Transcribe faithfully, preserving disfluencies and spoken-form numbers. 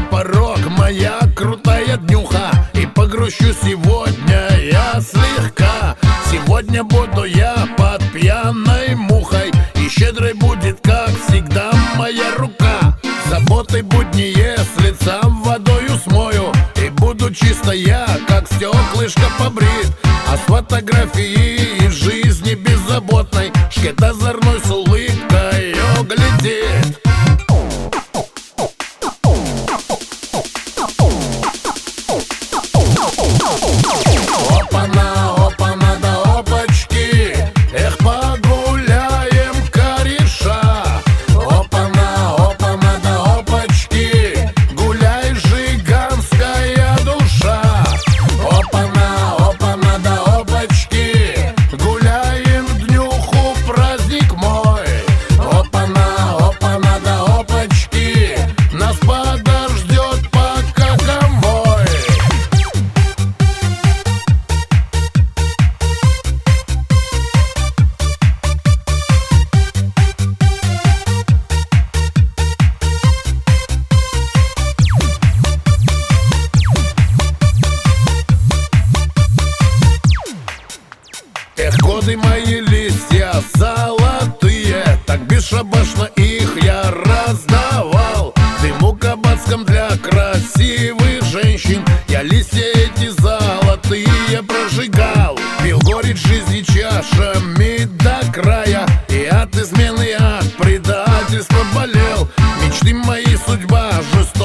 порог моя крутая днюха, и погрущу сегодня я слегка. Сегодня буду я под пьяной мухой, и щедрой будет, как всегда, моя рука. Заботы будние с лица водою смою, и буду чисто я, как стеклышко побрит. А с фотографии из жизни беззаботной шкет озорной с улыбкой глядит. Опа-на, опа-на, да опачки, эх, погуляем, кореша. Опа-на, опа-на, да опачки, гуляй, жиганская душа. Опа-на, опа-на, да опачки, гуляем днюху, праздник мой. Опа-на, опа-на, да опачки, нас подождет пока конвой. Эх, годы мои, листья золотые, так бесшабашно их я раздавал. В дыму кабацком для красивых женщин я листья эти золотые прожигал. Пил горечь жизни чашами до края, и от измены, от предательства болел. Мечты мои, судьба жестокая